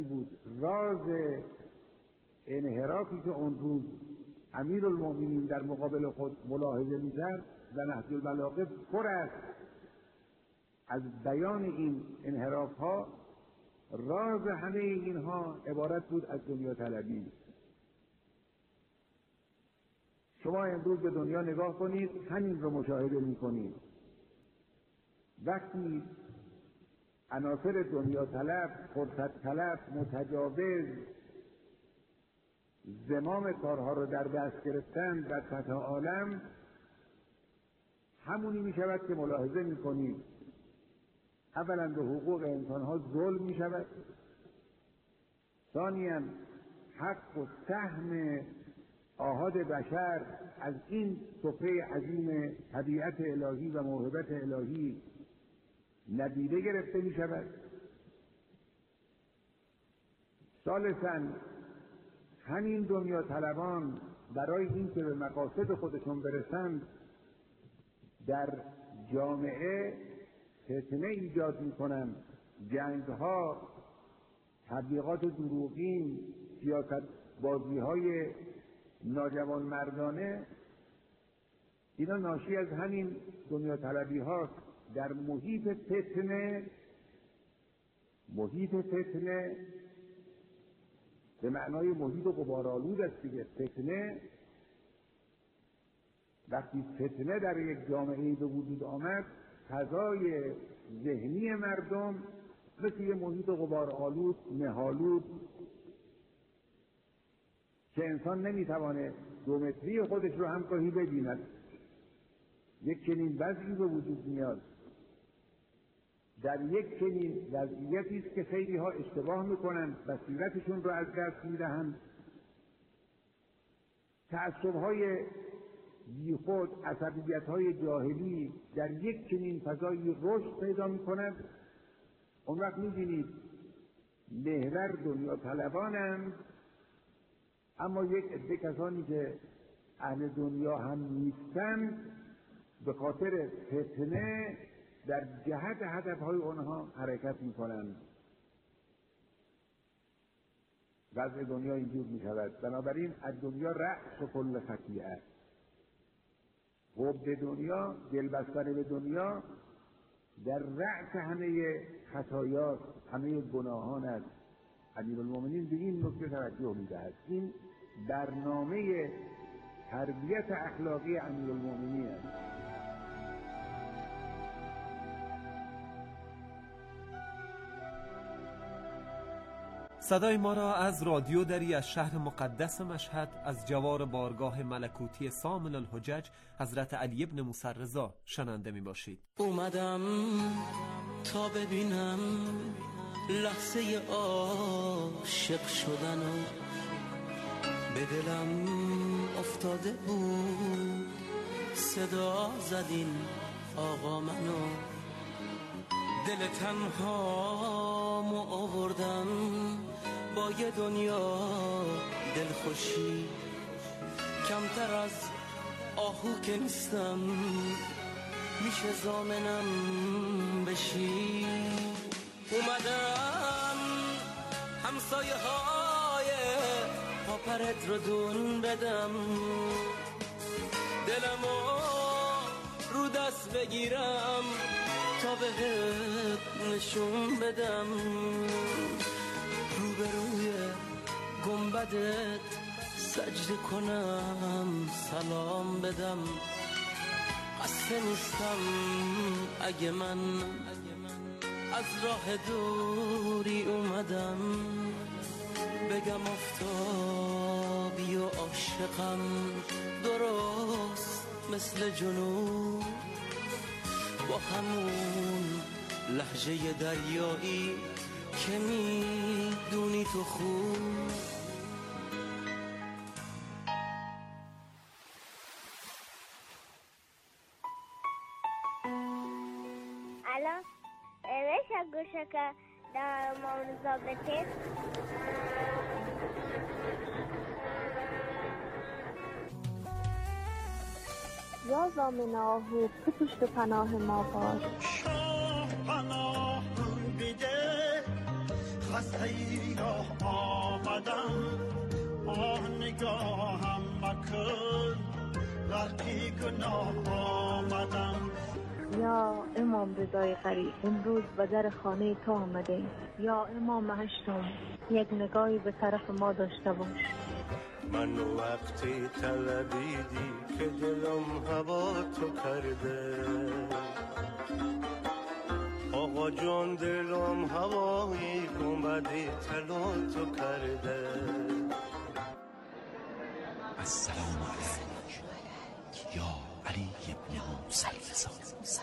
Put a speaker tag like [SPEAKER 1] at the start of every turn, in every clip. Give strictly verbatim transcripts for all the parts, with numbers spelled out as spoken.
[SPEAKER 1] بود راز انحرافی که اون روز امیرالمؤمنین در مقابل خود ملاحظه می‌کرد و نهج البلاغه پر است از بیان این انحراف‌ها. راز همه اینها عبارت بود از دنیا طلبی. شما امروز به دنیا نگاه کنید، همین رو مشاهده می‌کنید. وقتی عناصر دنیا طلب، فرصت طلب، متجاوز زمام کارها رو در دست گرفتن در سطح عالم، همونی می شود که ملاحظه می کنید. اولا به حقوق انسانها ظلم می شود، ثانیاً حق و سهم آحاد بشر از این سفره عظیم طبیعت الهی و موهبت الهی ندیده گرفته می شود. ثالثاً همین دنیا طلبان برای این که به مقاصد خودشون برسند در جامعه فتنه ایجاد می کنند، جنگها، تبلیغات دروغین، سیاست بازی های ناجوان مردانه، اینا ناشی از همین دنیا طلبی هاست. در محیط فتنه، محیط فتنه به معنای محیط غبارآلود است دیگه. فتنه، وقتی فتنه در یک جامعه به وجود آمد، فضای ذهنی مردم مثل یه محیط غبارآلود، مه‌آلود که انسان نمیتوانه دو متری خودش رو هم گاهی ببیند، یک چنین وضعی به وجود میاد. در یک چنین وضعیتی است که خیلی ها اشتباه میکنند، بصیرتشون رو از دست میدهند، تعصب‌های بیخود، عصبیت‌های جاهلی در یک چنین فضایی رشد پیدا میکند. اون وقت میبینید محور دنیا طلبانند، اما یک عده کسانی که اهل دنیا هم نیستند به خاطر فتنه در جهت هدفهای آنها حرکت میکنند. وضع دنیا اینجور میشود. بنابراین از دنیا رأس و کل خطیئه، حب دنیا، دلبستن به دنیا در رأس همه خطایاست، همه گناهان است. امیرالمؤمنین به این نکته توجه میدهد. این برنامه تربیت اخلاقی امیرالمؤمنین است.
[SPEAKER 2] صدای ما را از رادیو دری از شهر مقدس مشهد از جوار بارگاه ملکوتی سامن الحجج حضرت علی ابن موسی رضا شنونده می باشید.
[SPEAKER 3] اومدم تا ببینم لحظه عاشق شدن و به دلم افتاده بود صدا زدین آقا منو، دل تنهامو آوردم با یه دنیا دلخوشی، کمتر از آهو که نیستم میشه ضامنم بشی. اومدم همسایه های پاپرت رو دون بدم، دلمو رو دست بگیرم تا بهت نشون بدم، روبروی گنبدت سجده کنم سلام بدم. قصد نیستم اگه من از راه دوری اومدم بگم آفتابی و عاشقم درست مثل جنوب، با همون لهجه دریایی که میدونی تو خوب.
[SPEAKER 4] الان بشه گوشه که در مورد ضابطه
[SPEAKER 5] یا زامن آهو که پشت پناه ما باش.
[SPEAKER 6] شاه پناه بیده خسته ای را آمدم آه نگاهم مکن غرقی گناه آمدم.
[SPEAKER 5] یا امام رضای قریب، امروز به در خانه تو آمده. یا امام هشتم، یک نگاهی به طرف ما داشته باش.
[SPEAKER 3] من وقتی طلبیدی که دلم هوا تو کرده، آقا جان دلم هوایی گنبدی طلا تو کرده.
[SPEAKER 7] السلام علیک یا علی ابن موسی رضا.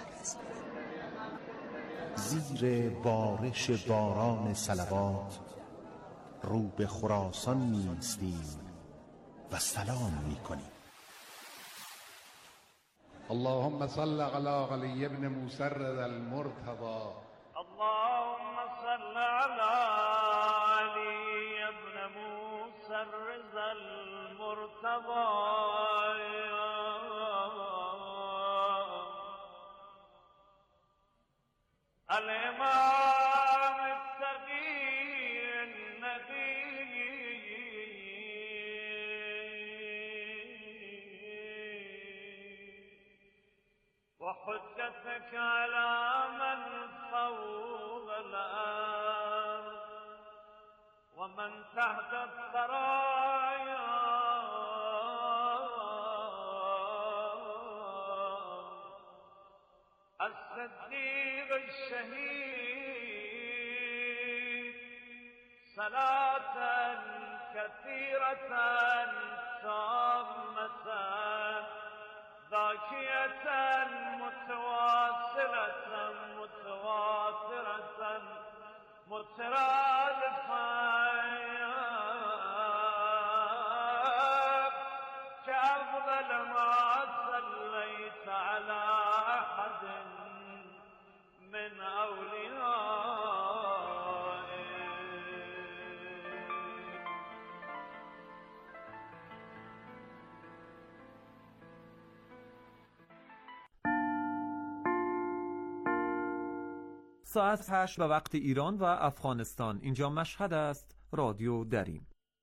[SPEAKER 7] زیر بارش باران صلوات رو به خراسان می‌ایستیم و سلام می‌کنیم.
[SPEAKER 8] اللهم صل على علي ابن موسى المرتضى.
[SPEAKER 9] اللهم صل على علي ابن موسى المرتضى. الإمام التقي النبي وحجتك على من فوق الأرض ومن تحت الثرايا. الصديق الشهيد صلاة كثيرة تامة ذاكية متواصلة متواترة مترادفة كأفضل ما صليت على أحد من أوليائك.
[SPEAKER 2] ساعت هشت به وقت ایران و افغانستان. اینجا مشهد است. رادیو دریم.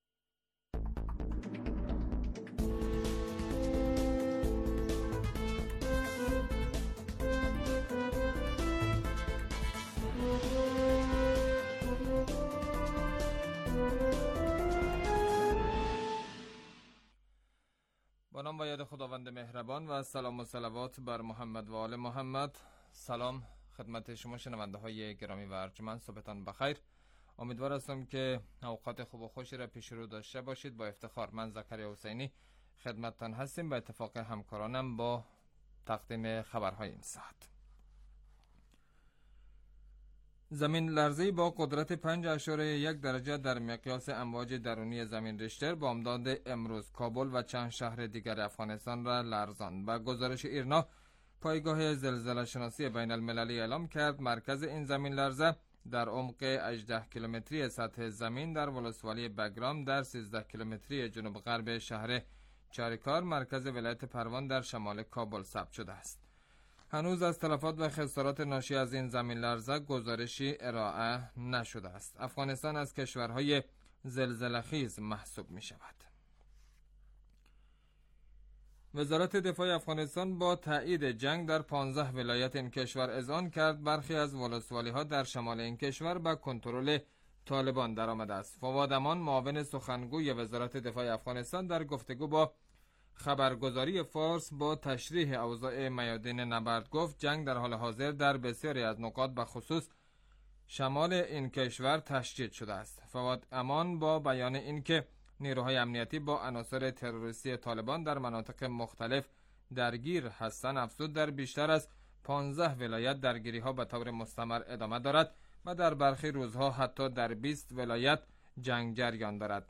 [SPEAKER 10] با نام و یاد خداوند مهربان و سلام و صلوات بر محمد و آل محمد. سلام خدمت شما شنونده های گرامی و ارجمند، صبحتان بخیر. امیدوار هستم که اوقات خوب و خوشی را پیش رو داشته باشید. با افتخار من زکریا حسینی خدمتتان هستیم به اتفاق همکارانم با تقدیم خبرهای این ساعت. زمین لرزه‌ای با قدرت پنج اعشاریه یک درجه در مقیاس امواج درونی زمین ریشتر بامداد امروز کابل و چند شهر دیگر افغانستان را لرزاند. با گزارش ایرنا، پایگاه زلزله شناسی بین المللی اعلام کرد مرکز این زمین لرزه در عمق هجده کیلومتری سطح زمین در ولسوالی بگرام در سیزده کیلومتری جنوب غرب شهر چاریکار مرکز ولایت پروان در شمال کابل ثبت شده است. هنوز از تلفات و خسارات ناشی از این زمین لرزه گزارشی ارائه نشده است. افغانستان از کشورهای زلزله‌خیز محسوب می شود. وزارت دفاع افغانستان با تایید جنگ در پانزده ولایت این کشور اذعان کرد برخی از ولسوالی‌ها در شمال این کشور به کنترل طالبان درآمده است. فواد امان، معاون سخنگوی وزارت دفاع افغانستان، در گفتگو با خبرگزاری فارس با تشریح اوضاع میادین نبرد گفت جنگ در حال حاضر در بسیاری از نقاط به خصوص شمال این کشور تشدید شده است. فواد امان با بیان اینکه نیروهای امنیتی با عناصر تروریستی طالبان در مناطق مختلف درگیر هستند افزود در بیشتر از پانزده ولایت درگیری‌ها به طور مستمر ادامه دارد و در برخی روزها حتی در بیست ولایت جنگ جریان دارد.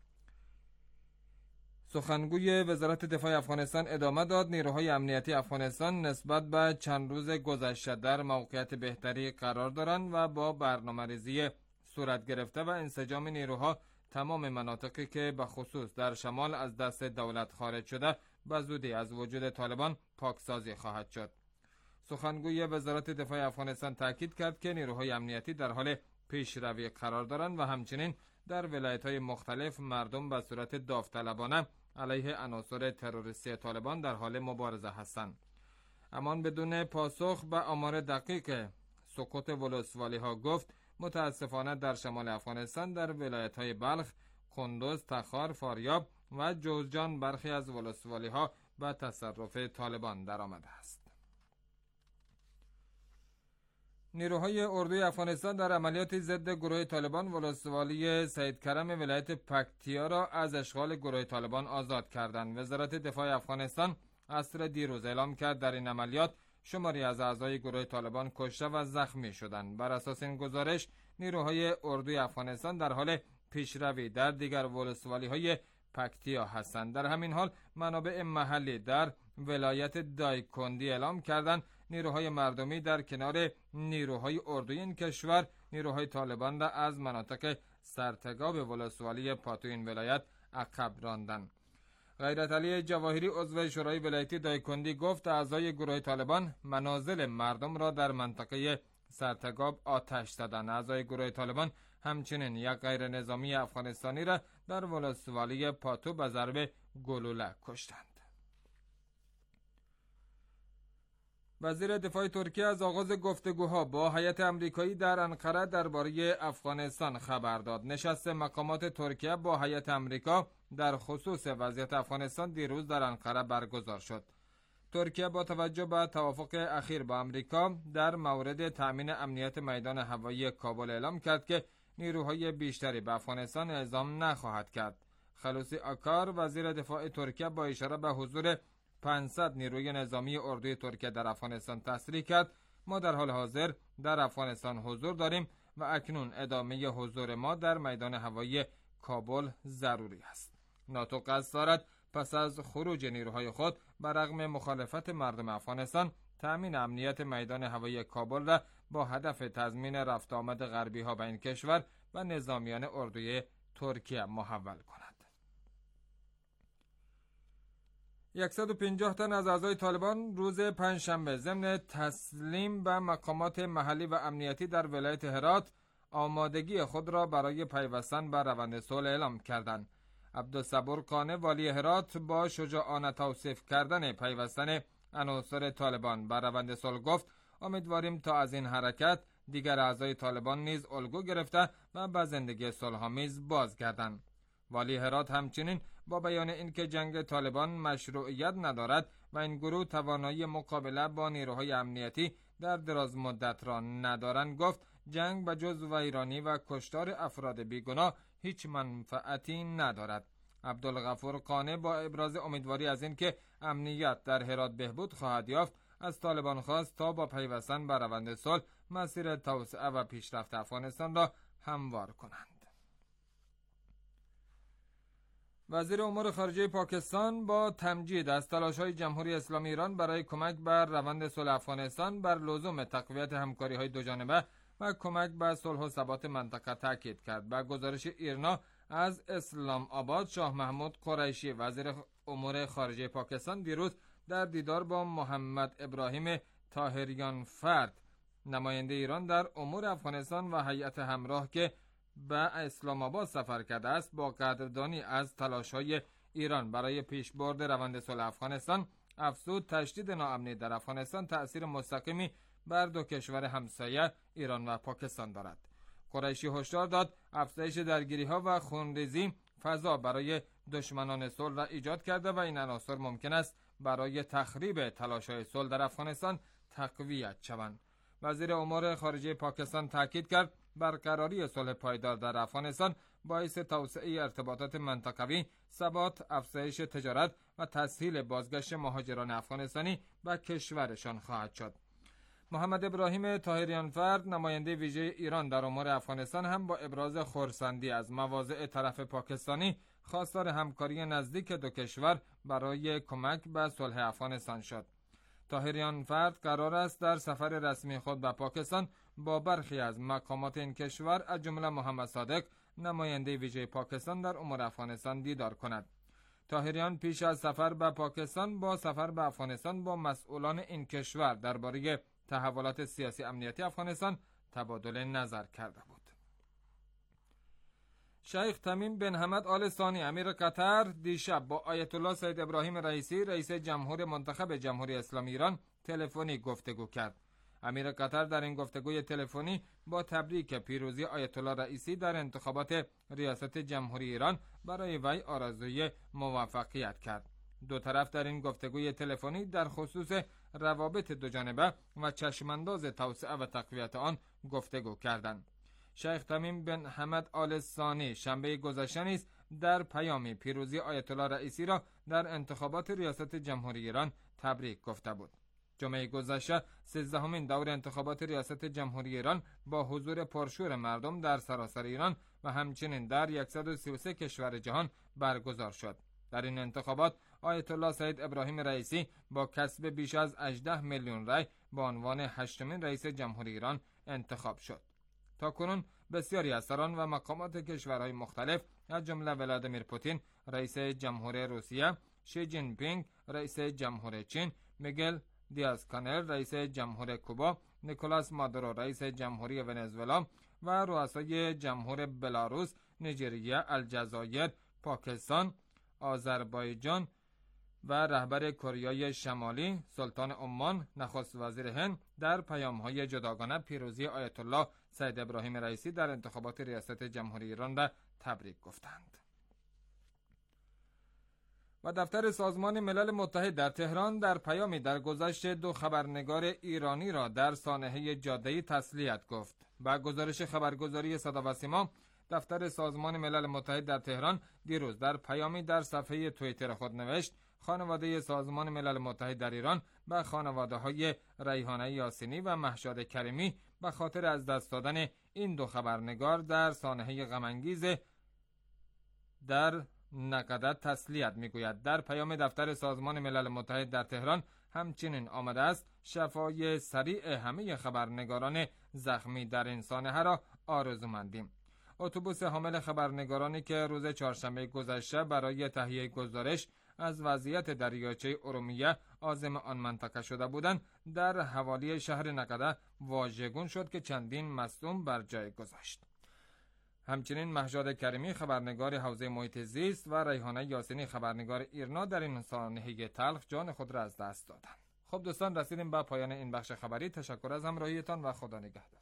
[SPEAKER 10] سخنگوی وزارت دفاع افغانستان ادامه داد نیروهای امنیتی افغانستان نسبت به چند روز گذشته در موقعیت بهتری قرار دارند و با برنامه‌ریزی صورت گرفته و انسجام نیروها تمام مناطقی که به خصوص در شمال از دست دولت خارج شده به زودی از وجود طالبان پاکسازی خواهد شد. سخنگوی وزارت دفاع افغانستان تاکید کرد که نیروهای امنیتی در حال پیشروی قرار دارند و همچنین در ولایت‌های مختلف مردم به صورت داوطلبانه علیه عناصر تروریستی طالبان در حال مبارزه هستند. اما بدون پاسخ به آمار دقیق سقوط ولسوالی‌ها گفت متاسفانه در شمال افغانستان در ولایت‌های بلخ، کندوز، تخار، فاریاب و جوزجان برخی از ولسوالی‌ها به تصرف طالبان درآمده است. نیروهای اردوی افغانستان در عملیات ضد گروه طالبان ولسوالی سید کرم ولایت پکتیا را از اشغال گروه طالبان آزاد کردند. وزارت دفاع افغانستان عصر دیروز اعلام کرد در این عملیات شماری از اعضای گروه طالبان کشته و زخمی شدند. بر اساس این گزارش نیروهای اردوی افغانستان در حال پیشروی در دیگر ولسوالی‌های پکتیا هستند. در همین حال منابع محلی در ولایت دایکندی اعلام کردند نیروهای مردمی در کنار نیروهای اردوی این کشور نیروهای طالبان را از مناطق سرتگاب ولسوالی پاتو این ولایت عقب راندند. غیرت علی جواهری عضو شورای ولایتی دایکندی گفت اعضای گروه طالبان منازل مردم را در منطقه سرتگاب آتش زدند. اعضای گروه طالبان همچنین یک غیر نظامی افغانستانی را در ولسوالی پاتو به ضرب گلوله کشتند. وزیر دفاع ترکیه از آغاز گفتگوها با هیئت آمریکایی در انقره درباره افغانستان خبر داد. نشست مقامات ترکیه با هیئت آمریکا در خصوص وضعیت افغانستان دیروز در انقره برگزار شد. ترکیه با توجه به توافق اخیر با آمریکا در مورد تأمین امنیت میدان هوایی کابل اعلام کرد که نیروهای بیشتری به افغانستان اعزام نخواهد کرد. خلوصی آکار وزیر دفاع ترکیه با اشاره به حضور پانصد نیروی نظامی اردوی ترکیه در افغانستان تصریح کرد ما در حال حاضر در افغانستان حضور داریم و اکنون ادامه حضور ما در میدان هوایی کابل ضروری است. ناتو قصد دارد پس از خروج نیروهای خود برغم مخالفت مردم افغانستان تأمین امنیت میدان هوایی کابل را با هدف تضمین رفت آمد غربی ها به این کشور و نظامیان اردوی ترکیه محول کند. صد و پنجاه تن از اعضای طالبان روز پنجشنبه ضمن تسلیم به مقامات محلی و امنیتی در ولایت هرات آمادگی خود را برای پیوستن به روند صلح اعلام کردند. عبدالصبور قانع والی هرات با شجاعانه توصیف کردن پیوستن عناصر طالبان به روند صلح گفت امیدواریم تا از این حرکت دیگر اعضای طالبان نیز الگو گرفته و به زندگی صلح‌آمیز بازگردند. والی هرات همچنین با بیان اینکه جنگ طالبان مشروعیت ندارد و این گروه توانایی مقابله با نیروهای امنیتی در دراز مدت را ندارند گفت جنگ به جز ویرانی و کشتار افراد بیگناه هیچ منفعتی ندارد. عبدالغفور قانع با ابراز امیدواری از اینکه امنیت در هرات بهبود خواهد یافت از طالبان خواست تا با پیوستن به روند صلح مسیر توسعه و پیشرفت افغانستان را هموار کنند. وزیر امور خارجه پاکستان با تمجید از تلاش‌های جمهوری اسلامی ایران برای کمک به روند صلح افغانستان بر لزوم تقویت همکاری‌های دوجانبه و کمک به صلح و ثبات منطقه تاکید کرد. به گزارش ایرنا از اسلام آباد شاه محمود قریشی وزیر امور خارجه پاکستان دیروز در دیدار با محمد ابراهیم طاهریان فرد نماینده ایران در امور افغانستان و هیئت همراه که به اسلام آباد سفر کرده است با قدردانی از تلاش‌های ایران برای پیشبرد روند صلح افغانستان افزود تشدید ناامنی در افغانستان تأثیر مستقیمی بر دو کشور همسایه ایران و پاکستان دارد. قریشی هشدار داد افزایش درگیری‌ها و خونریزی فضا برای دشمنان صلح را ایجاد کرده و این عناصر ممکن است برای تخریب تلاش‌های صلح در افغانستان تقویت شوند. وزیر امور خارجه پاکستان تاکید کرد برقراری صلح پایدار در افغانستان باعث توسعه ارتباطات منطقوی، ثبات، افزایش تجارت و تسهیل بازگشت مهاجران افغانستانی به کشورشان خواهد شد. محمد ابراهیم طاهریان فرد نماینده ویژه ایران در امور افغانستان هم با ابراز خرسندی از مواضع طرف پاکستانی خواستار همکاری نزدیک دو کشور برای کمک به صلح افغانستان شد. طاهریان فرد قرار است در سفر رسمی خود به پاکستان با برخی از مقامات این کشور از جمله محمد صادق نماینده ویژه پاکستان در امور افغانستان دیدار کند. طاهریان پیش از سفر به پاکستان با سفر به افغانستان با مسئولان این کشور درباره تحولات سیاسی امنیتی افغانستان تبادل نظر کرده بود. شیخ تمیم بن حمد آل ثانی امیر قطر دیشب با آیت الله سید ابراهیم رئیسی رئیس جمهور منتخب جمهوری اسلامی ایران تلفنی گفتگو کرد. امیر قطر در این گفتگوی تلفنی با تبریک پیروزی آیت الله رئیسی در انتخابات ریاست جمهوری ایران برای وی آرزوی موفقیت کرد. دو طرف در این گفتگوی تلفنی در خصوص روابط دو جانبه و چشمانداز توسعه و تقویت آن گفتگو کردند. شیخ تمیم بن حمد آل ثانی شنبه گذشته نیز در پیامی پیروزی آیت الله رئیسی را در انتخابات ریاست جمهوری ایران تبریک گفته بود. جمعه گذشته سیزدهمین دور انتخابات ریاست جمهوری ایران با حضور پرشور مردم در سراسر ایران و همچنین در صد و سی و سه کشور جهان برگزار شد. در این انتخابات آیت الله سید ابراهیم رئیسی با کسب بیش از هجده میلیون رای به عنوان هشتمین رئیس جمهوری ایران انتخاب شد. تاکنون بسیاری از سران و مقامات کشورهای مختلف از جمله ولادیمیر پوتین رئیس جمهوری روسیه، شی جین پینگ رئیس جمهوری چین، میگل دیاز کانل رئیس جمهوری کوبا، نیکولاس مادورو رئیس جمهوری ونزوئلا و رؤسای جمهور بلاروس، نیجریه، الجزایر، پاکستان، آذربایجان و رهبر کره شمالی، سلطان عمان، نخست وزیر هند در پیام‌های جداگانه پیروزی آیت الله سید ابراهیم رئیسی در انتخابات ریاست جمهوری ایران را تبریک گفتند. و دفتر سازمان ملل متحد در تهران در پیامی در گذشت دو خبرنگار ایرانی را در سانحه جاده‌ای تسلیت گفت. با گزارش خبرگزاری صدا و سیما، دفتر سازمان ملل متحد در تهران دیروز در پیامی در صفحه توییتر خود نوشت: خانواده سازمان ملل متحد در ایران به خانواده‌های ریحانه یاسینی و مهشاد کریمی به خاطر از دست دادن این دو خبرنگار در سانحه غم‌انگیز در نقدت تسلیت میگوید. در پیام دفتر سازمان ملل متحد در تهران همچنین آمده است: شفای سریع همه خبرنگاران زخمی در این سانحه را آرزومندیم. اتوبوس حامل خبرنگارانی که روز چهارشنبه گذشته برای تهیه گزارش از وضعیت دریاچه ارومیه عازم آن منطقه شده بودند، در حوالی شهر نقده واژگون شد که چندین مصدوم بر جای گذاشت. همچنین مهشاد کریمی خبرنگار حوزه محیط زیست و ریحانه یاسینی خبرنگار ایرنا در این سانحه تلخ جان خود را از دست دادند. خب دوستان، رسیدیم به پایان این بخش خبری. تشکر از همراهیتان و خدا نگهدار.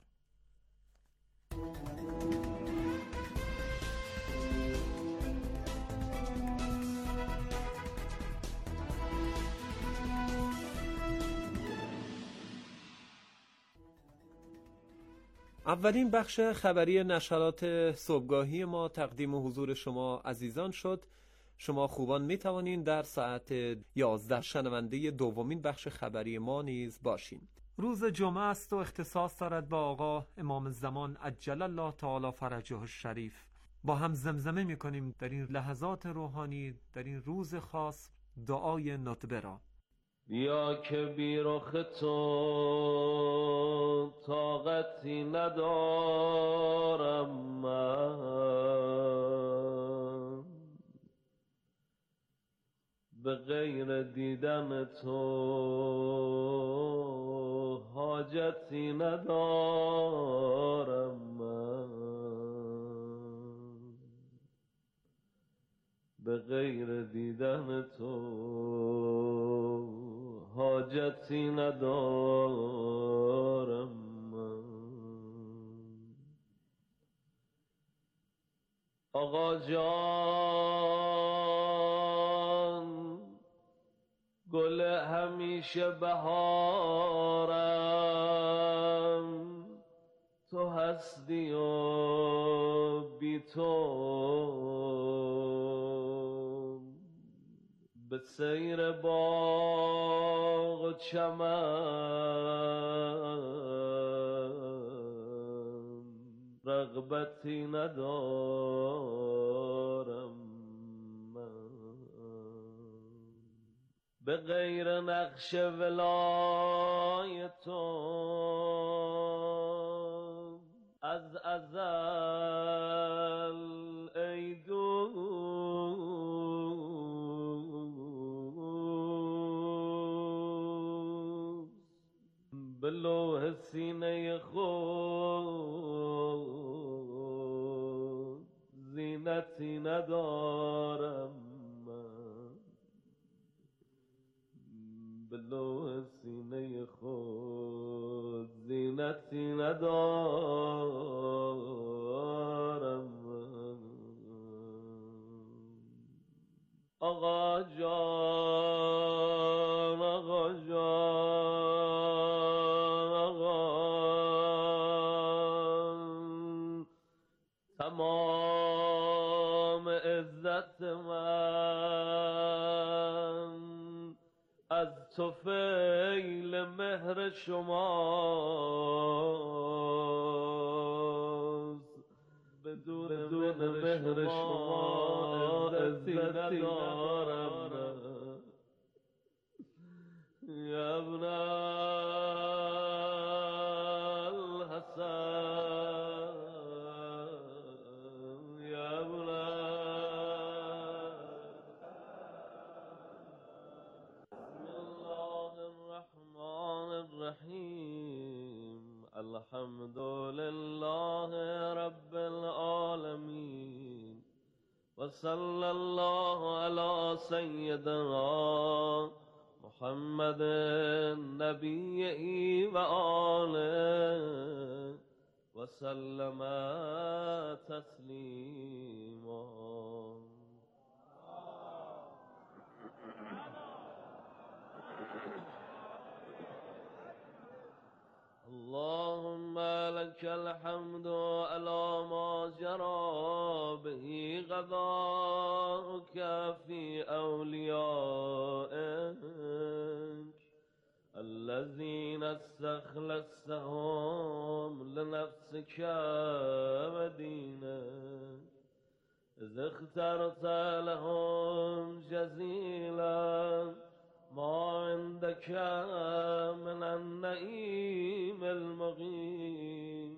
[SPEAKER 2] اولین بخش خبری نشرات صبحگاهی ما تقدیم حضور شما عزیزان شد. شما خوبان می توانید در ساعت یازده شنونده دومین بخش خبری ما نیز باشین. روز جمعه است و اختصاص دارد با آقا امام زمان عجل الله تعالی فرجه الشریف. با هم زمزمه می کنیم در این لحظات روحانی، در این روز خاص، دعای ندبه را.
[SPEAKER 11] بیا که بی رخ تو طاقتی ندارم من، به غیر دیدن تو حاجتی ندارم من، به غیر دیدن تو حاجتی ندارم من. آقا جان گل همیشه بهارم، تو هستی و بی تو به سیر باغ و چمن رغبتی ندارم من، به غیر نقش ولای تو از ازل ای به لوح سینه خود زینت زینتی ندارم من، به لوح سینه خود زینتی ندارم من. آقا جان آقا جان آقا، تمام عزت من از طفیل مهر شماست، بدون مهر شما عزتی ندارم. یا ابن الحسن یا ابن بسم الله الرحمن الرحیم. الحمد لله رب العالمین و صلی الله علی سیدنا محمد نبی و آله و سلم تسلیما. اللهم لك الحمد على ما جرى به قضاؤك في أوليائك الذين استخلصتهم لنفسك ودينك، إذ اخترت لهم جزيلا ما عندك من النعيم المقيم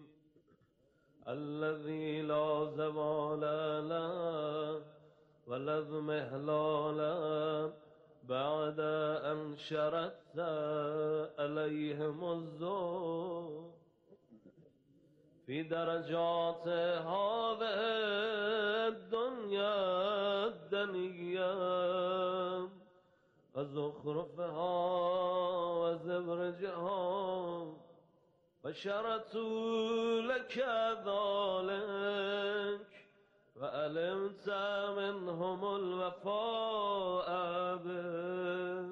[SPEAKER 11] الذي لا زوال له ولا اضمحلال بعد أن شردت عليهم الذوق في درجات هذه الدنيا الدنيا وزخرفها وزبرجها، فشرطوا لك ذلك وعلمت منهم الوفاء به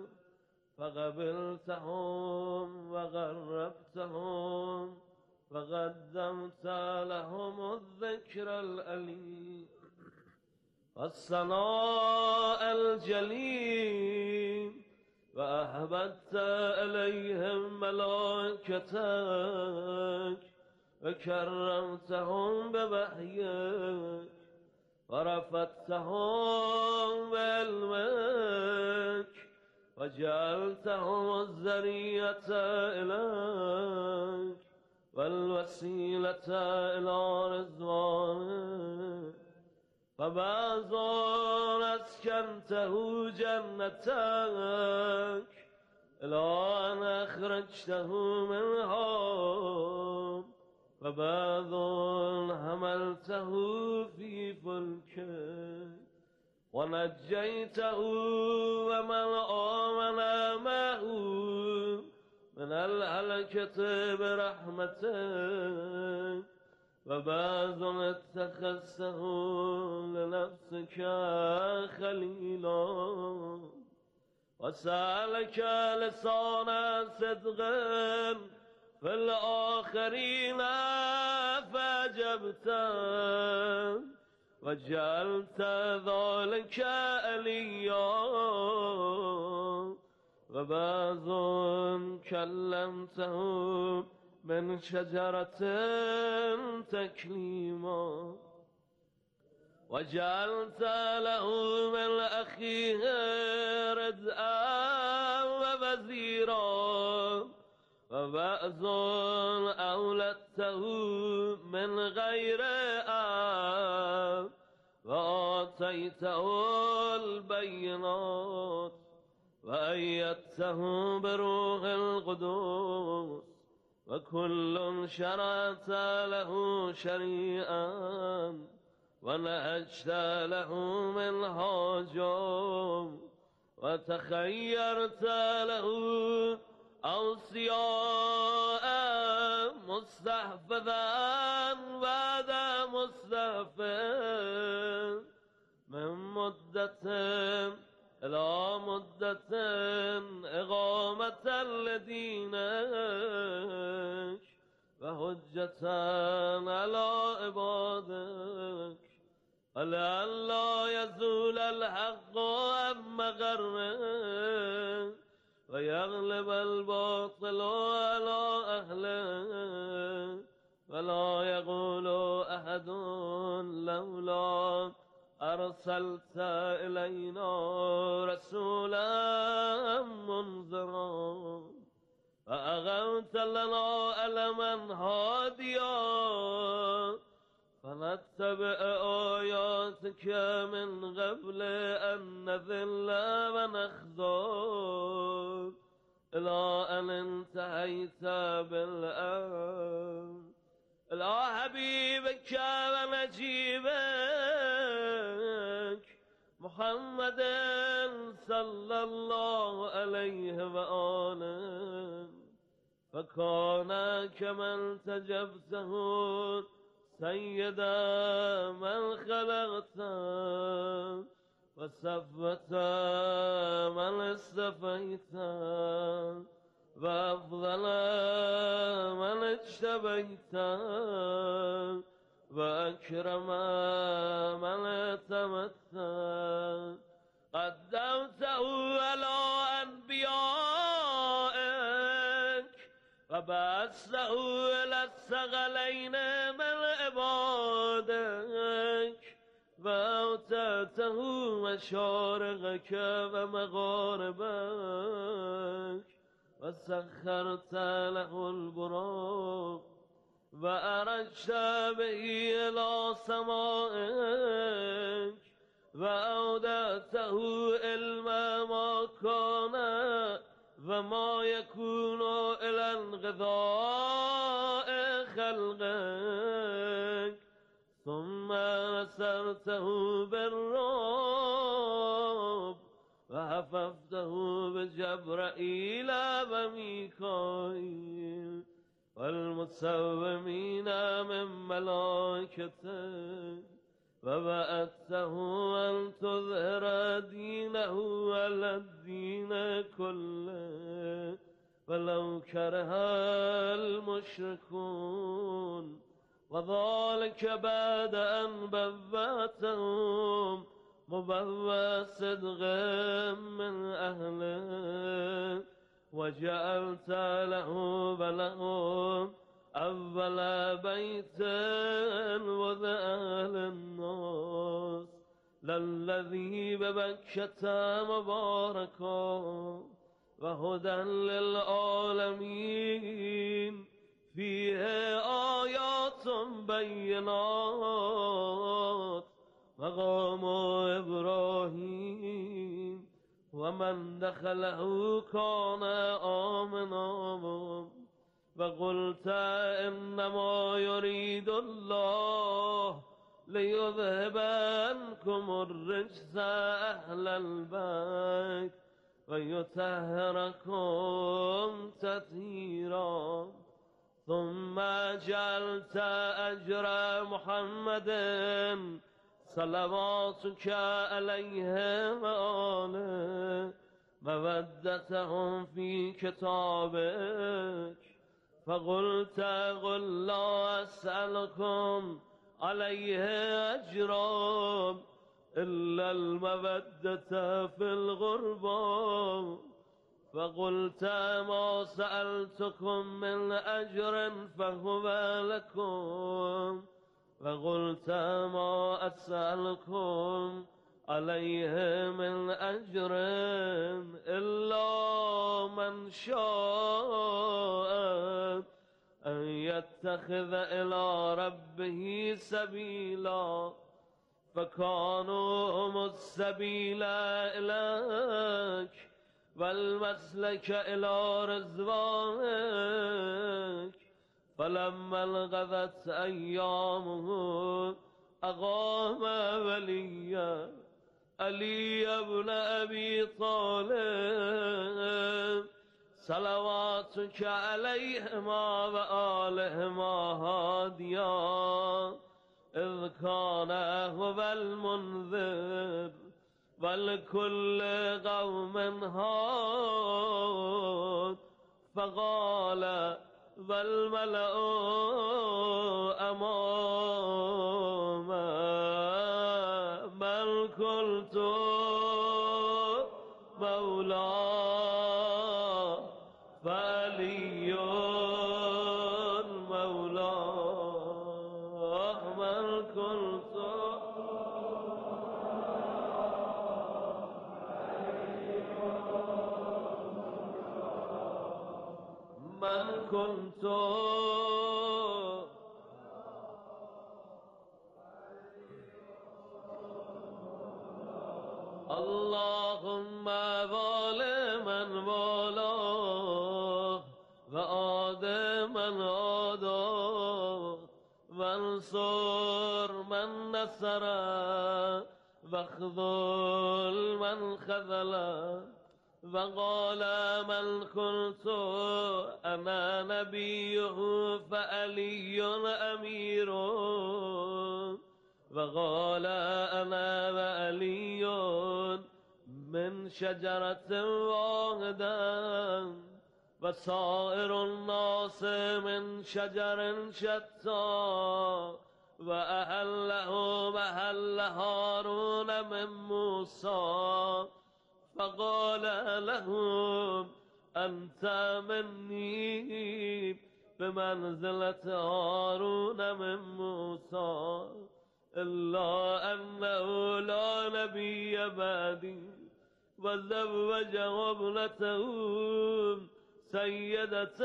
[SPEAKER 11] فقبلتهم وغربتهم وقدمت لهم الذكر الأليم والثناء الجليل، وأهبت إليهم ملائكتك وكرمتهم بوحيك ورفعتهم بعلمك وجعلتهم الذرية إليك والوسيلة إلى رضوانك، فبعض أسكنته جنتك إلى أن أخرجته منها، وبعض حملته في فلكك ونجيته ومن آمن معه من الهلكة برحمتك، وبعض اتخذته لنفسك خليلا وسألك لسان صدق في الآخرين فأجبت وجعلت ذلك عليا، وبعض كلمته من شجرة تكليما وجعلت له من أخيه ردءا ووزيرا، وبعض أولدته من غير آب وآتيته البينات وأيدته بروح القدس، وكل شرعت له شريعا ونهجت له منهاجا وتخيرت له أوصياء مستحفظا بعد مستحفظ من مدة إلى مدة إقامة لدينك وحجة على عبادك ولئلا يزول الحق عن مغرك ويغلب الباطل على أهله ولا يقول أحد لولا أرسلت إلينا رسولا منذرا فأغمت لنا ألما هاديا فنتبع آياتك من قبل أن نذل ونخزى إلى أن انتهيت بالأمر إلى حبيبك ونجيبك محمد صلى الله عليه وآله فكان كمن تجبته سيدا من خلقت وصفت من استفيت وأفضل من اجتبيت وأكرم من اعتمدت قدمته على أنبيائك وبعثته إلى الثقلين من عبادك وأوتيته مشارقك ومغاربك وسخرت له البراق وأرجت به إلى سمائك وأودعته علم ما كان وما يكون إلى انقضاء خلقك ثم نصرته بالرعب وحفظته بجبرائيل وميكائيل والمسومين من ملائكته وبعثته أن تظهر دينه على الدين كله ولو كره المشركون وذلك بعد أن بوأتهم مبوى صدق من أهله وجعلت له ولهم أول بيت وضع للناس للذي ببكة مباركا وهدى للعالمين فيه آيات بينات مقام إبراهيم ومن دخله كان آمنا وقلت إنما يريد الله ليذهب عنكم الرجس أهل البيت ويطهركم تطهيرا ثم جعلت أجر محمد صلواتك عليه وآله مودتهم في كتابك فقلت قل لا أسألكم عليه أجرا إلا المودة في الغربة فقلت ما سألتكم من أجر فهو لكم فقلت ما أسألكم عليه من أجر إلا من شاء أن يتخذ إلى ربه سبيلا فكانوا هم السبيل إليك والمسلك إلى رضوانك فلما انقضت أيامه أقام وليا علي بن أبي طالب صلواتك عليهما وآلهما هاديا إذ كان هو المنذر والكل قوم هاد فقال والملأ أمام من قلت مولاه فعلي مولاه من قلت من كنت اللهم ظالما والاه وآد من آداه وانصر من نصره واخذل من خذله وقال من قلت أنا نبيه فعلي أمير وقال أنا وعلي من شجرة واحدة وسائر الناس من شجر شتى وأهله محل هارون من موسى فقال لهم أنت مني بمنزلة هارون من موسى إلا أنه لا نبي بعدي وزوجه ابنته سيدة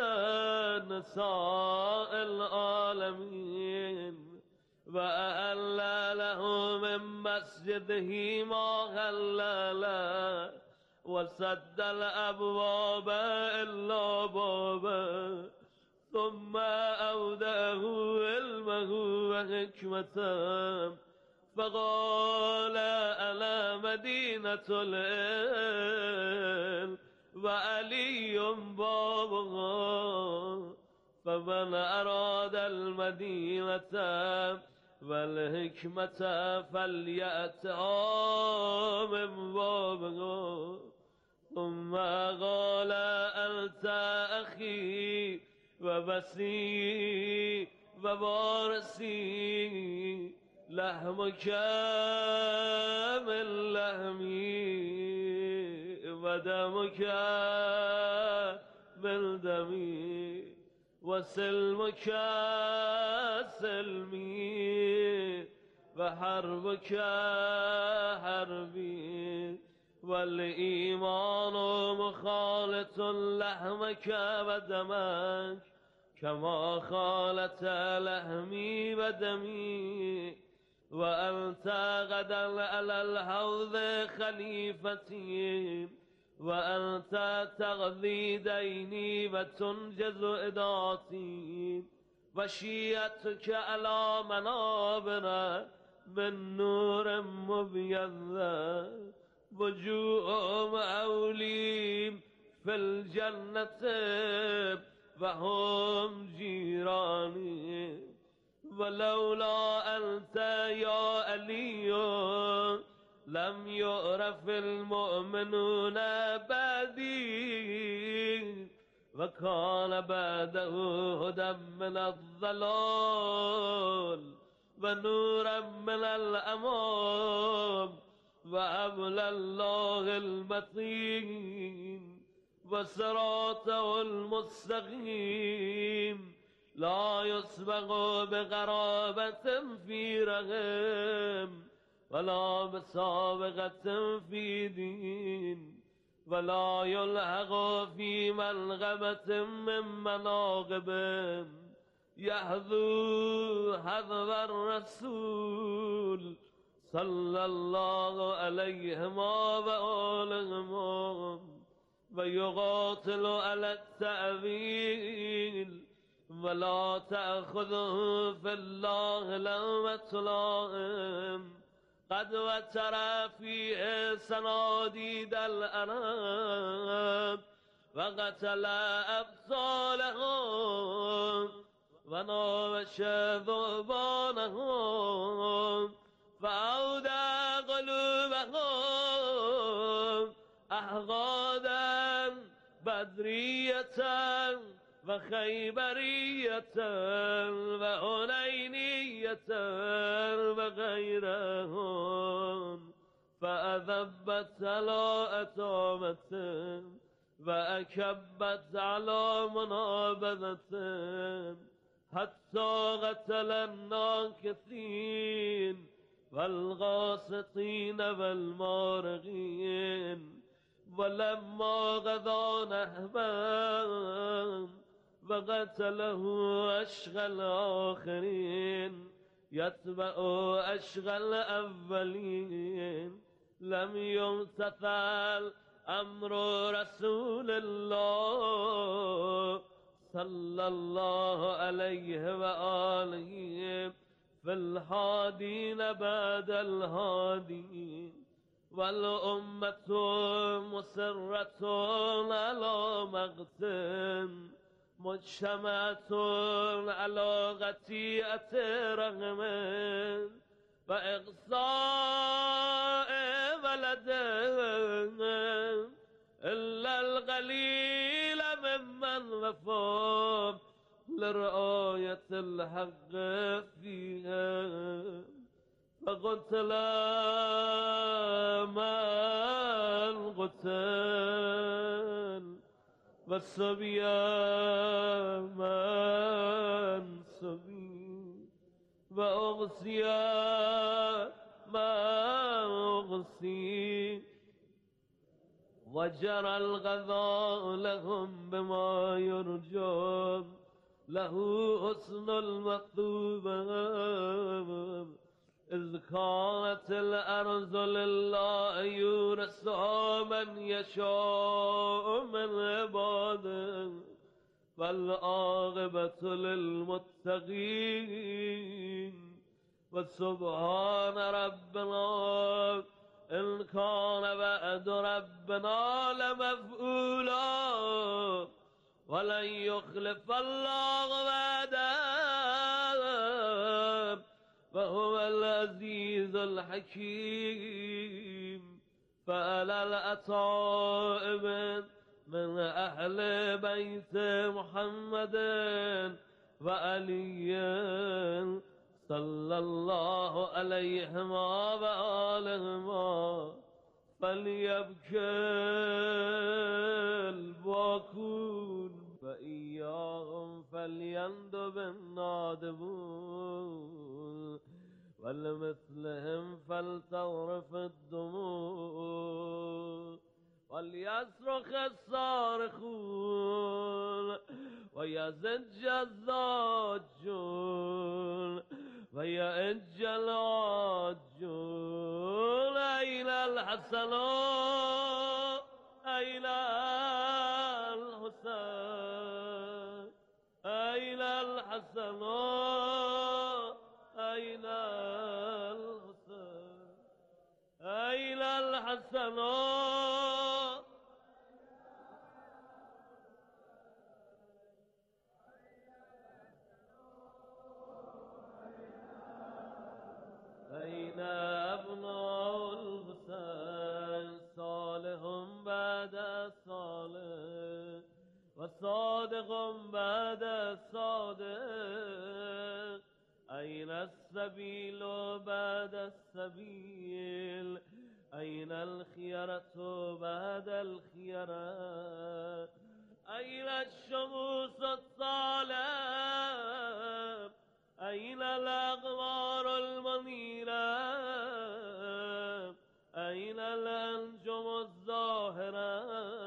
[SPEAKER 11] نساء العالمين وأهل له من مسجده ما هلل وسد الأبواب إلا بابا ثم أوداه علمه وحكمته فقال أنا مدينة العلم وعلي بابها فمن أراد المدينة والحكمة فليأتها من بابها ثم قال أنت أخي وبسي وبارسي لحمك من لحمي ودمك من دمي وسلمك سلمي وحربك حربي والإيمان مخالط لحمك ودمك كما خالت لحمي ودمي وأنت غدا على الحوض خليفتي وأنت تغذي ديني وتنجز إداتي وشيعتك على منابر من نور مبيض وجوههم أوليم في الجنة وهم جيراني ولولا أنت يا علي لم يعرف المؤمنون بعدي وكان بعده هدى من الضلال ونورا من الأمام وحبل الله المتين وصراطه المستقيم لا يسبق بقرابة في رحم ولا بسابقة في دين ولا يلحق في ملغمة من مناقب يحذو حذو الرسول صلى الله عليهما وآلهما ويقاتل على التأويل ولا تأخذه في الله لومة لائم قد وتر فيه صناديد الأنام وقتل أبطالهم وناوش ذؤبانهم فأودى قلوبهم أحقادا بدرية وخيبرية وحنينية وغيرهم فأذبت على أتامتهم وأكبت على منابذتهم حتى قتل الناكثين والغاسطين والمارغين ولما غدا نهبا وقتله أشغى الآخرين يتبع أشغى الأولين لم يمتثل أمر رسول الله صلى الله عليه وآله في الحادين بعد الهادين والأمة مسرة على مقتن مجتمعة على غتيئة رغم وإقصاء ولد إلا القليل ممن وفى لرعاية الحق فيها فقتل من قتل والصبي من صبي وأغصي من أغصي وجرى الغذاء لهم بما يرجى له حسن المطلوبة إذ كانت الأرض لله يورثها من يشاء من عباده والعاقبة للمتقين وسبحان ربنا إن كان وعد ربنا لمفعولا ولن يخلف الله وعده وهو العزيز الحكيم فعلى الأطائب من أهل بيت محمد وعلي صلى الله عليهما وآلهما فليبكي الباكون وإياهم فليندب النادبون ولمثلهم فلتغرف الدموع وليصرخ الصارخون ويزج الزاجون ويأج العاجون أين الحسن أين الحسين أين الحسن أين الحسين أين الحسن أين أبناء الحسين صالح بعد صالح وصادق بعد صادق أين السبيل بعد السبيل أين الخيرة بعد الخيرة أين الشموس الطالب أين الأقمار المنيرة أين الأنجم الظاهرة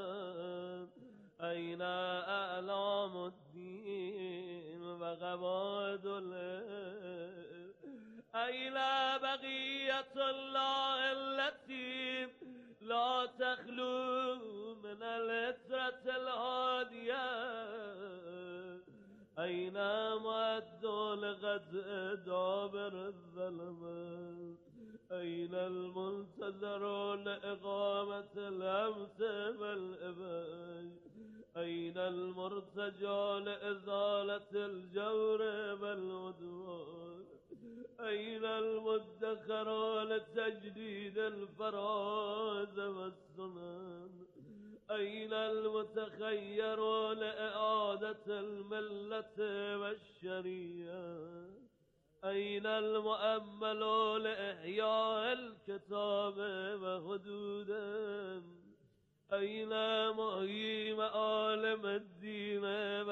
[SPEAKER 11] أين أعلام الدين وقواعد العلم أين بقية الله التي لا تخلو من العترة الهادية أين معد لقطع دابر الظلمات أين المنتظر لإقامة الأمس والإباء أين المرتجى لإزالة الجور والعدوان أين المدخر لتجديد الفراز والسنن أين المتخير لإعادة الملة والشريعة أين المؤمل لإحياء الكتاب وحدودا أين محيي معالم الدين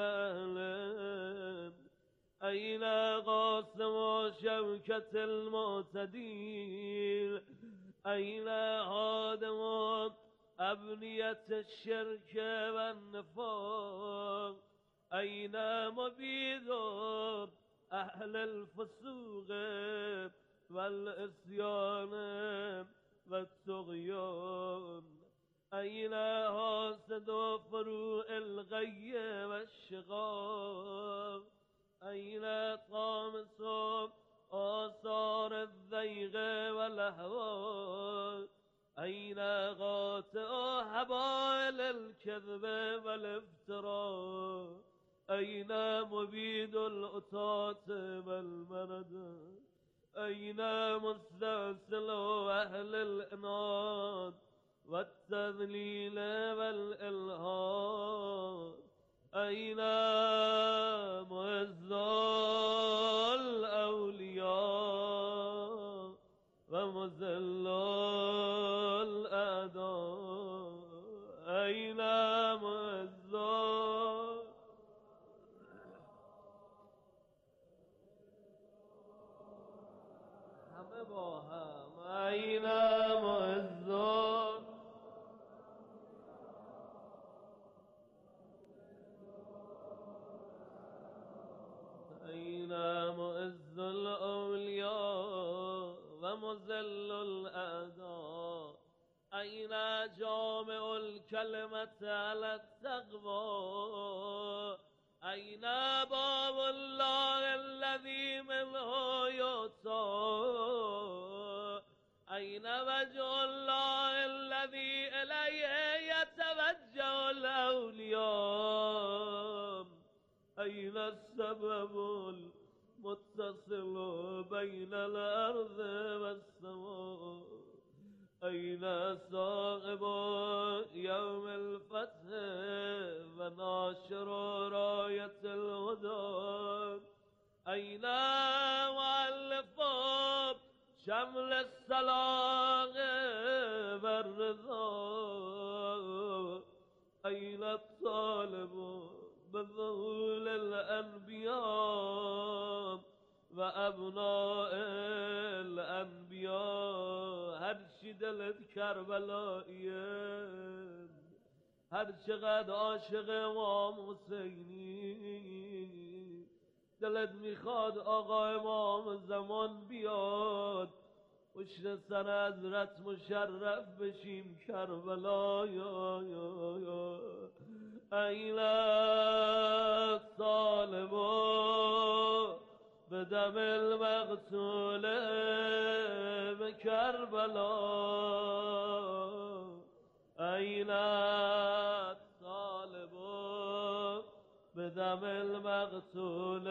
[SPEAKER 11] وأهلا أين قاسم شوكة المعتدين أين هادم أبنية الشرك والنفاق أين مبيد أهل الفسوق والعصيان والطغيان أين حاسد فروع الغي والشقاق أين طامس آثار الذيغ والأهواء أين قاطع حبائل الكذب والافتراء أين مبيد الأطاط والمرد أين مستأصل أهل الإناد والتذليل والإلحاد أين معز الأولياء ومذل الأعداء أين معز همه با هم أين معز أين معز الأولياء ومذل الأعداء أين جامع الكلمة على التقوى أين باب الله الذي منه يؤتى أين وجه الله الذي إليه يتوجه الأولياء أين السبب المتصل بين الأرض والسماء أين صاحب يوم الفتح وناشر راية الهدى أين مؤلف شمل الصلاة والرضا أين الطالب بظهور الأنبياء وأبناء الأنبياء هر چی دلت کربلاییه هر چقدر عاشق امام حسینی دلت میخواد آقا امام زمان بیاد پشت سر حضرت مشرف بشیم کربلا یا یا یا این طالبا به دم المقتول به کربلا این طالبا به دم المقتول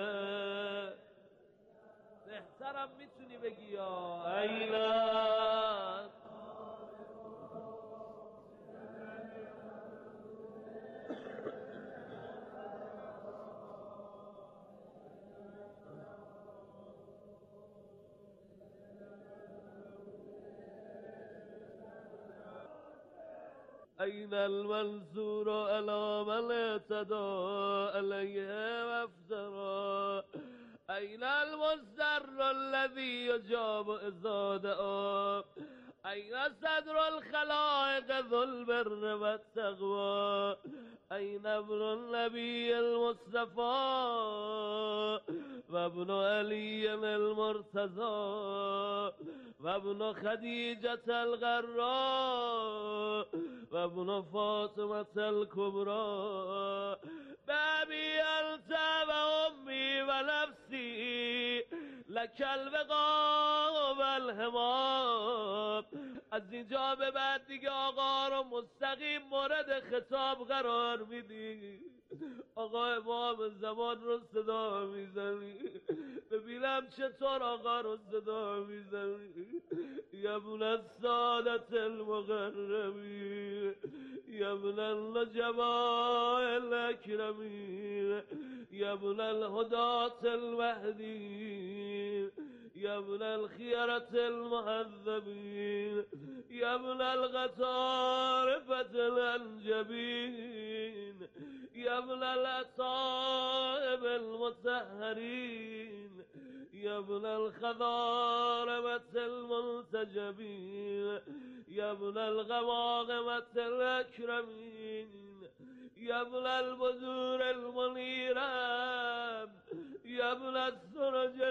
[SPEAKER 11] بهترم میتونی بگی یا این أين المنصور على من اعتدى عليه وافترى أين المستر الذي يجاب إذا دعا أين صدر الخلائق ذو البر والتقوى أين ابن النبي المصطفى وابن علي المرتضى وابن خديجة الغراء وابن فاطمة الكبرى بابي أنت وأمي ونفسي لك الوقا والهمام. از اینجا به بعد دیگه آقا رو مستقیم مورد خطاب قرار میدی. آقا امام زمان رو صدا میزنی، ببینم چطور آقا رو صدا میزنی. یا ابن السادة المقربین، یا ابن النجباء الاکرمین، یا ابن الهداة المهدیین، یا ابن الخيرة المهذبين، یا ابن الغطارفة الأنجبين، یا ابن الأصائب المطهرين، یا ابن الخضارمة المنتجبين، یا ابن الغواغمة الأكرمين، یا ابن البذور المنيرات، یا ابن السرج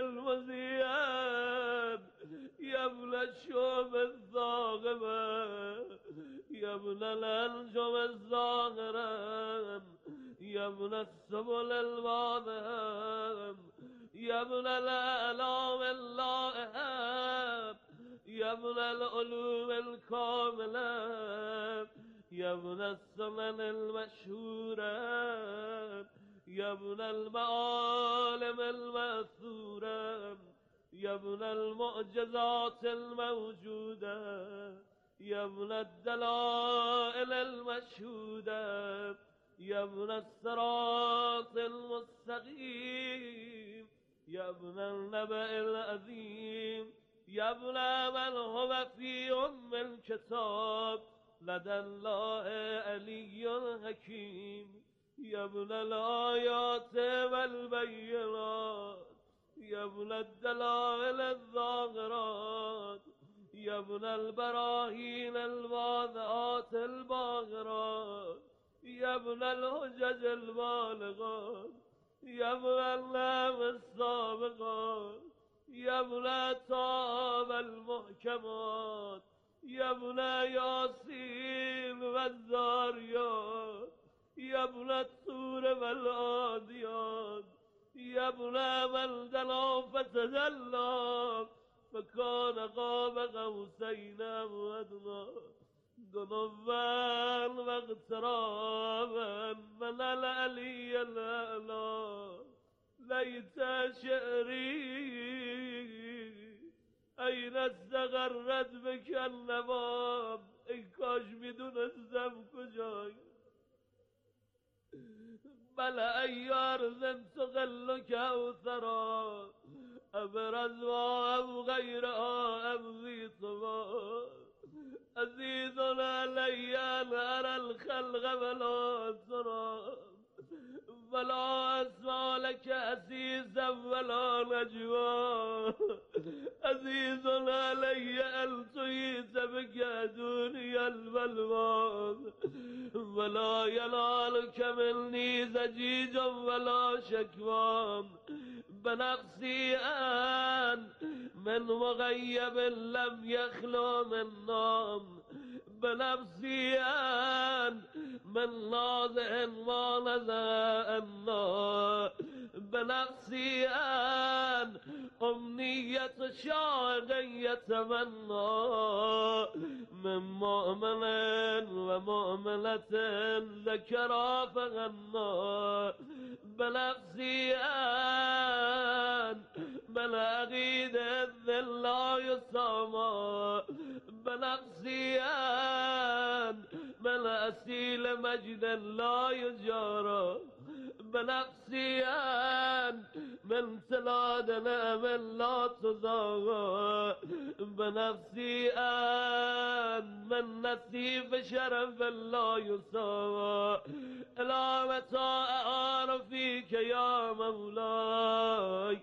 [SPEAKER 11] المزيان، یا ابن الشوب الظاغبة، یا ابن الأنجم الزاهرة، یا ابن السبل الواضحة، یا ابن الأعلام اللائحة، یا ابن العلوم الكاملة، یا ابن السنن المشهورة، یا ابن المعالم المأثورة، یا ابن المعجزات الموجودة، یا ابن الدلائل المشهودة، یا ابن الصراط المستقيم، یا ابن النبأ العظيم، یا ابن من هو في أم الكتاب لدى الله علي حكيم، یا ابن الآيات والبينات، یا ابن الدلائل الظاهرات، یا ابن البراهين الواضحات الباهرات، یا ابن الحجج البالغات، یا ابن النعم السابقات، یا ابن الطاب المحكمات، یا ابن ياسين والذاريات، یا ابن الطور والعاديات، یا ابن من دنا فتدلى فكان قاب قوسين أو أدنى دنوا واغترابا من العلي الأعلى. ليت شعري أين استغرت بك النواب. ای کاش میدونستم کجای. بله ایار زن تقل کوثرا ابرز و ام غیرها ام ذی طبا عزیز علی ان ارى الخلق ولا ترى ولا اسمع لك عزيزا ولا نجوى عزيز علي ان تهيت بك دنيا البلوى ولا ينالك مني زجيج ولا شكوى بنفسي ان من مغيب لم يخلو من نام بنفسي ان من نازع ما نزع النار بنفسي ان أمنية شاق يتمنى من مؤمن ومؤمنة ذكرى فغنى بنفسي ان من عقيد الذل لا يسامى بنفسي ان من أسيل مجد لا يجارى بنفسي ان من سلاد نعم لا تزاغى بنفسي ان من نسيب شرف لا يساوى إلى متى أعار فيك يا مولاي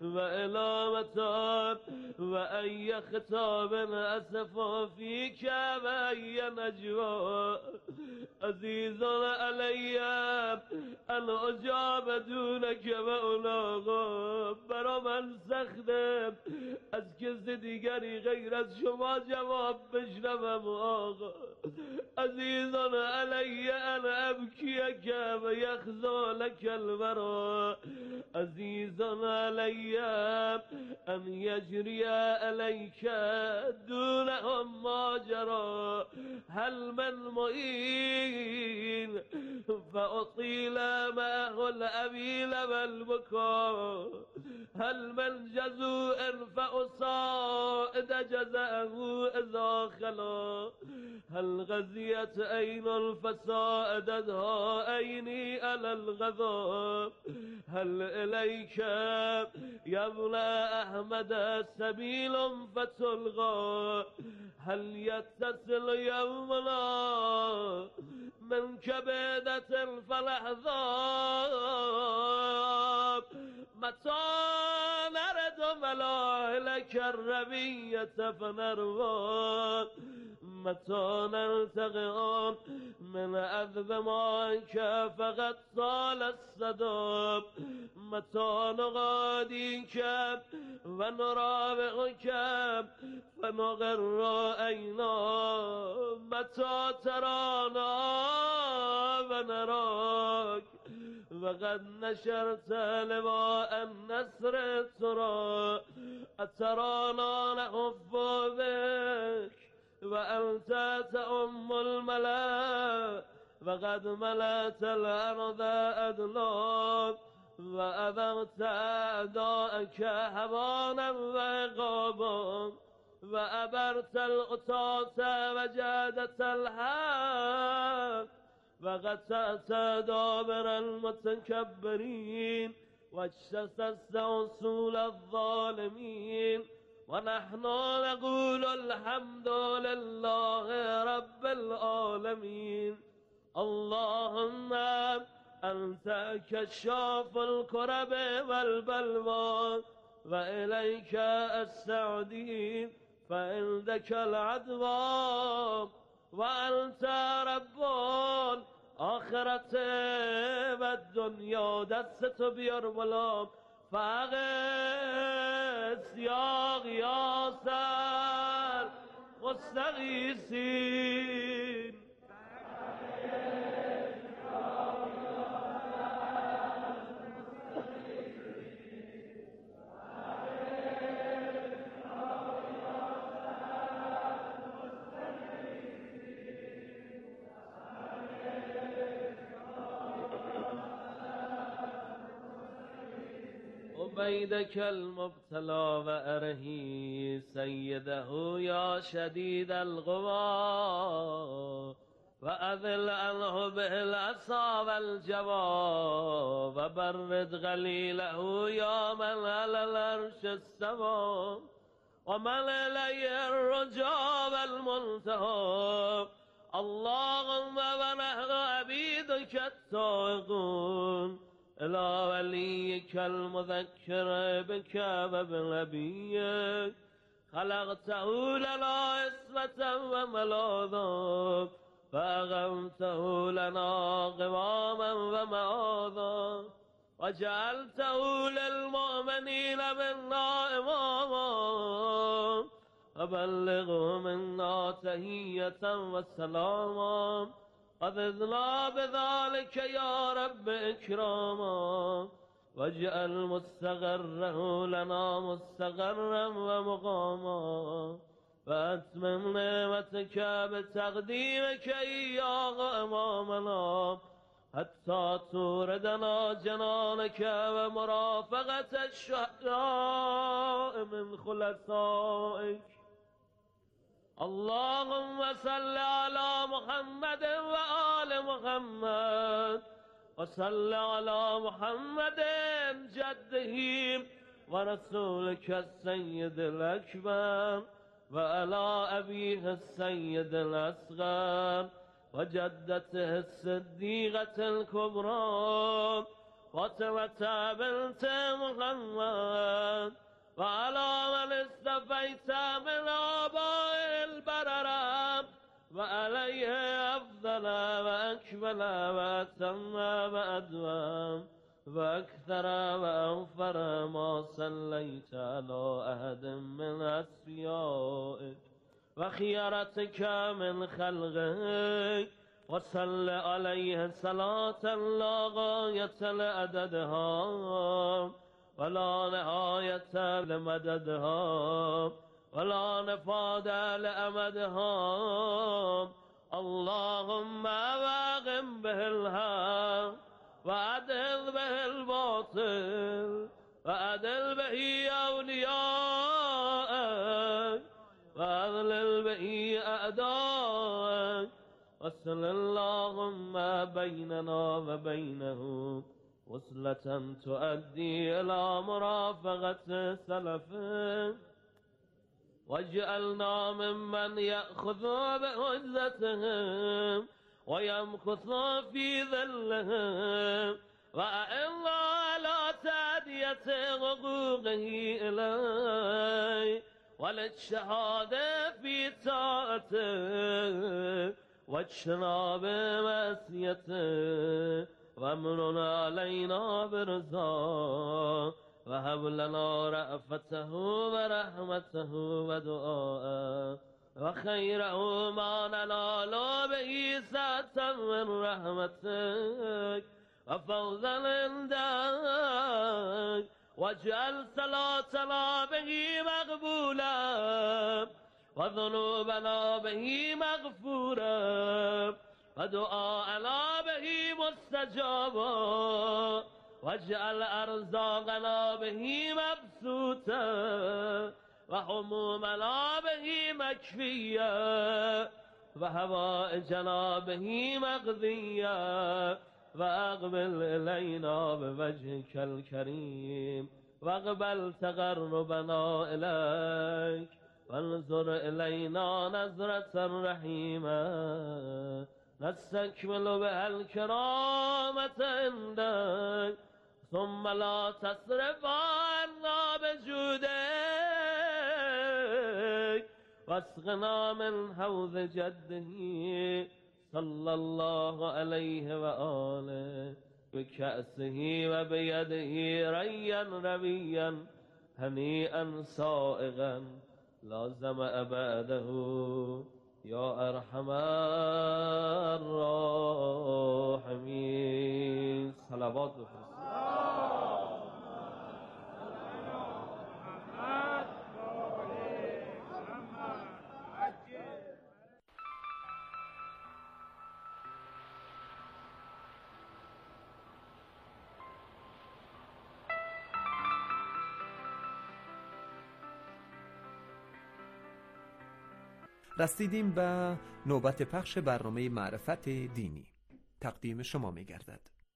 [SPEAKER 11] و الامتا و ای خطاب اسفا فیک و ای نجوا عزیزان علی ان اجاب دونک و الاغا. برا من سخته از کسی دیگری غیر از شما جواب بشنوم آقا. عزیزان علی ان ابکیک و یخزا لک الورا. عزیزان علی ان یجری علیک دونهم ما جرا. هل من معین فاطیل معه الابیل والبکا. هل من جزوء فأصائد جزاءه اذا خلا. هل غزيت عين فساعدتها عيني على الغضب. هل إليك يا ابن أحمد سبيل فتلغى. هل يتصل يومنا من كبدة فلحظات. متى نرد ملاهلك الربية فنروى. متى نلتقي من أذب معك فقد طال الصداب. متى نغاديك ونرافقك فنغر عينا. متى ترانا ونراك وقد نشرت لواء النصر ترى. أترانا نحف بك وأنت تأم الملا. وقد ملأت الأرض أدناك وأذرت أعداءك هوانا وعقابا. وأبرت القطاة وجادت الحق. وقطعت دابر المتكبرين واجتثثت أصول الظالمين. ونحن نقول الحمد لله رب العالمين. اللهم أنت كشاف الكرب والبلوى وإليك السعدين فعندك العدوى. وأنت رب الآخرة والدنيا. دست بیار بالا فاغث یا غیاث المستغیثین. عبيدك المبتلى وأرهي سيده يا شديد القوى. وأذل عنه بالعصا والجوى. وبرد غليله يا من على العرش استوى. ومن إليه الرجاء والمنتهى. اللهم ونحن عبيدك التائقون إلى وليك المذكر بك وبنبيك. خلقته لنا عصمة وملاذا فأقمته لنا قواما ومعاذا. وجعلته للمؤمنين منا إماما. وبلغوا منا تحية وسلاما. وزدنا بذلك يا رب إكراما. واجعل مستقره لنا مستقرا ومقاما. وأتمم نعمتك بتقديمك إياه أمامنا حتى توردنا جنانك ومرافقة الشهداء من خلصائك. اللهم صل على محمد وآل محمد. وصل على محمد جده ورسولك السيد الأكبر وعلى أبيه السيد الأصغر وجدته الصديقة الكبرى فاطمة بنت محمد وعلى من استفيت من آباء البررة وعليه أفضل وأكمل وأتم وأدوم وأكثر وأوفر ما صليت على أحد من أصفيائك وخيرتك من خلقك وصل عليه صلاة لا غاية لعددها ولا نهاية لمددها ولا نفاد لأمدها اللهم واغم به الحق وأدل به الباطل وأدل به أولياءك وأذلل به أعداءك وصل اللهم بيننا وبينه وصلة تؤدي إلى مرافقة سلفه واجعلنا ممن يأخذ بعزتهم ويمكث في ذلهم وأعنا على تأدية حقوقه إليه وللشهادة في طاعته واجتناب معصيته وامن علينا برضاه وهب لنا رأفته ورحمته ودعاءه وخيره ما ننال به سعة من رحمتك وفوزا عندك واجعل صلاتنا به مقبولا وذنوبنا به مغفورا ودعاءنا به مستجابا واجعل أرزاقنا به مبسوطا وهمومنا به مكفيا وحوائجنا به مقضيا وأقبل إلينا بوجهك الكريم واقبل تقربنا إليك وانظر إلينا نظرة رحيمة نستكمل بها الكرامة عندك ثم لا تصرف عنا بجودك واسقنا من حوض جده صلى الله عليه وآله بكأسه وبيده ريا ربيا هنيئا سائغا لازم أبعده يا أرحم الراحمين. صلوات بفرست.
[SPEAKER 2] رسیدیم به نوبت پخش برنامه معرفت دینی. تقدیم شما می گردد.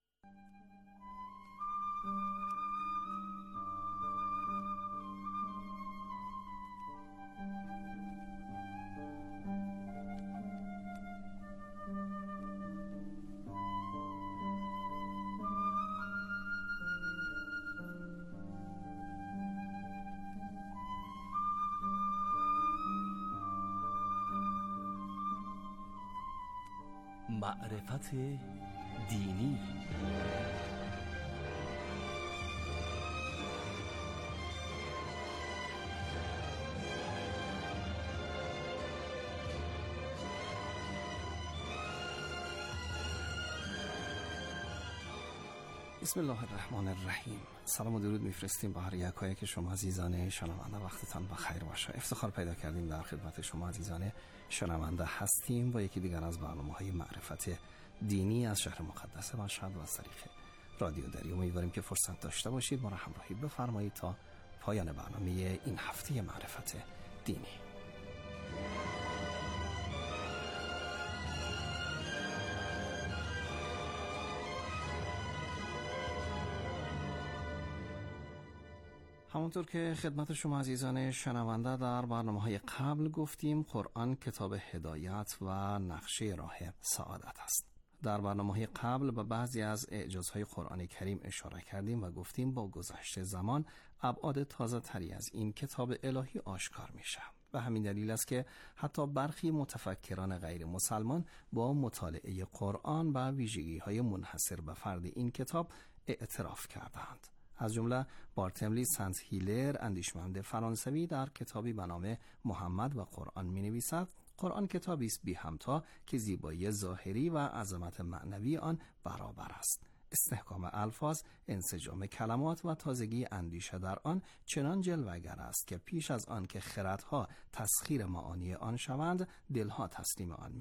[SPEAKER 12] معرفت دینی.
[SPEAKER 13] بسم الله الرحمن الرحیم. سلام و درود میفرستیم با هر یکایی که شما عزیزان شنونده. وقتتان بخیر باشه. افتخار پیدا کردیم در خدمت شما عزیزان شنونده هستیم با یکی دیگر از برنامه‌های معرفت دینی از شهر مقدس مشهد و از طریق رادیو دری. امیدواریم که فرصت داشته باشید ما را همراهی بفرمایید تا پایان برنامه این هفته معرفت دینی. همونطور که خدمت شما عزیزان شنونده در برنامه‌های قبل گفتیم، قرآن کتاب هدایت و نقشه راه سعادت است. در برنامه‌های قبل به بعضی از اعجازهای قرآن کریم اشاره کردیم و گفتیم با گذشت زمان ابعاد تازه تری از این کتاب الهی آشکار میشه. و همین دلیل است که حتی برخی متفکران غیر مسلمان با مطالعه قرآن و ویژگی‌های منحصر به فرد این کتاب اعتراف کردند. از جمله بارتلمی سنت هیلر، اندیشمند فرانسوی، در کتابی به نام محمد و قرآن می‌نویسد: قرآن کتابی است بی همتا که زیبایی ظاهری و عظمت معنوی آن برابر است. استحکام الفاظ، انسجام کلمات و تازگی اندیشه در آن چنان جلوه‌گر است که پیش از آن که خردها تسخیر معانی آن شوند، دلها تسلیم آن